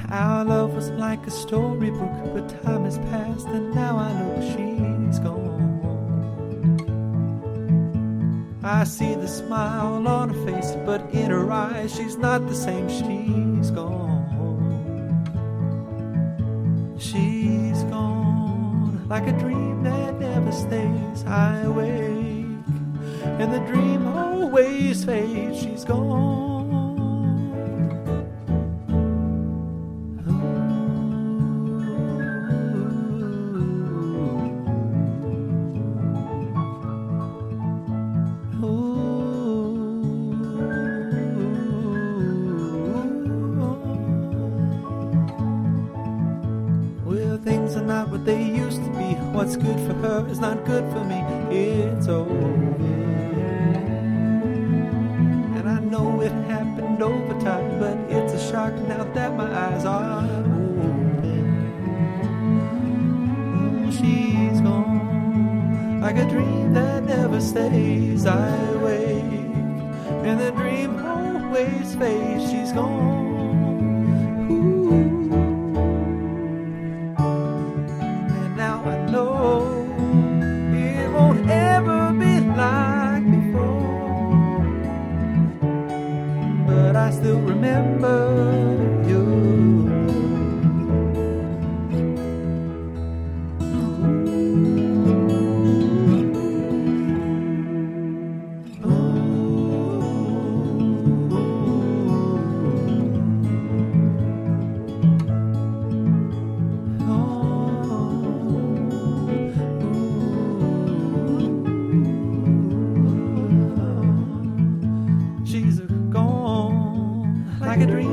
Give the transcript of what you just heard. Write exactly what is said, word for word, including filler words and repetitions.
Our love was like a storybook, but time has passed and now I look, she's gone. I see the smile on her face, but in her eyes she's not the same, she's gone. She's gone, like a dream that never stays. I wake, and the dream always fades. She's gone. Things are not what they used to be. What's good for her is not good for me. It's over. And I know it happened over time, but it's a shock now that my eyes are open. She's gone, like a dream that never stays. I wake, and the dream always fades. She's gone. I still remember you. She's gone, like a dream